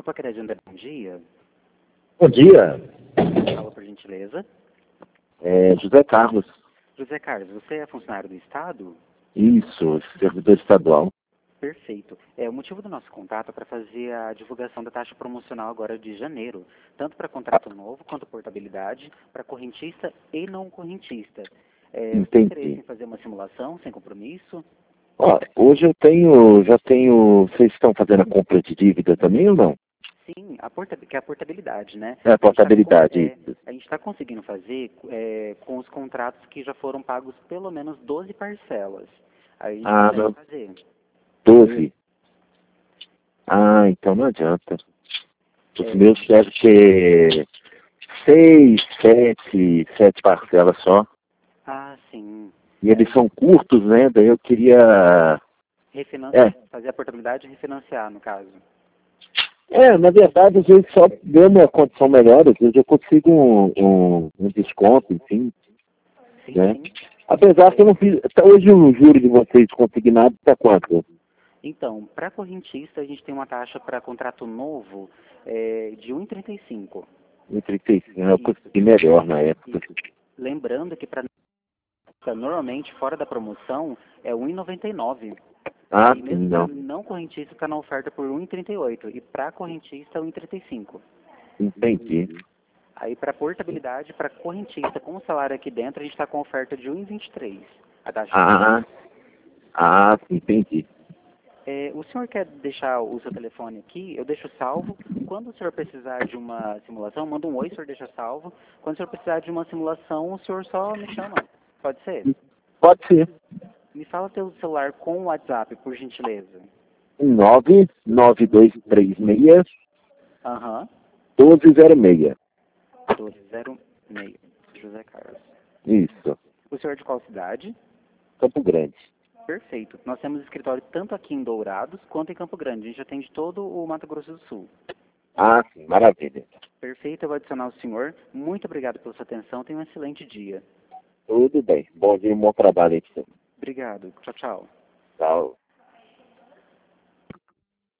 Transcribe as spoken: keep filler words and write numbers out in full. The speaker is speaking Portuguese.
Desculpa, querer agenda, bom dia. Bom dia, Fala, por gentileza. é José Carlos. José Carlos, você é funcionário do Estado? Isso, servidor estadual. Perfeito. É, o motivo do nosso contato é para fazer a divulgação da taxa promocional agora de janeiro, tanto para contrato novo quanto portabilidade, para correntista e não correntista. É, você tem interesse Entendi. em fazer uma simulação sem compromisso? Ó, hoje eu tenho, já tenho, vocês estão fazendo a compra de dívida também ou não? Sim, a porta, que é a portabilidade, né? É a portabilidade. A gente está conseguindo fazer é, com os contratos que já foram pagos pelo menos doze parcelas. Aí a gente Ah, consegue não, fazer. doze. Ah, então não adianta. Os É, meus devem ter seis, sete, sete parcelas só. ah, sim. E eles são curtos, né? Daí eu queria... Refinan É, fazer a portabilidade e refinanciar, no caso. é, na verdade, às vezes só deu uma condição melhor, às vezes eu consigo um, um, um desconto, enfim, Sim, né? sim. Apesar que eu não fiz... Até hoje o juro de vocês consignado está quanto? Então, para correntista, a gente tem uma taxa para contrato novo é, de um vírgula trinta e cinco. Em trinta e cinco, eu Isso. consegui melhor na época. Lembrando que para normalmente fora da promoção é um vírgula noventa e nove. Ah, Aí sim, mesmo para não. não correntista está na oferta por um vírgula trinta e oito e para correntista um vírgula trinta e cinco. Entendi. Aí para portabilidade, para correntista com o salário aqui dentro, a gente está com oferta de um vírgula vinte e três. A taxa. Ah, ah, entendi. É, o senhor quer deixar o seu telefone aqui? Eu deixo salvo. Quando o senhor precisar de uma simulação, manda um oi, o senhor deixa salvo. Quando o senhor precisar de uma simulação, o senhor só me chama. Pode ser? Pode ser. Me fala teu celular com o WhatsApp, por gentileza. nove nove dois três seis Aham. um dois zero seis. doze zero seis. José Carlos. Isso. O senhor é de qual cidade? Campo Grande. Perfeito. Nós temos escritório tanto aqui em Dourados quanto em Campo Grande. A gente atende todo o Mato Grosso do Sul. Ah, sim, maravilha. Perfeito, eu vou adicionar o senhor. Muito obrigado pela sua atenção. Tenha um excelente dia. Tudo bem. Bom dia e bom trabalho aí, senhor. Obrigado. Tchau, tchau. Tchau.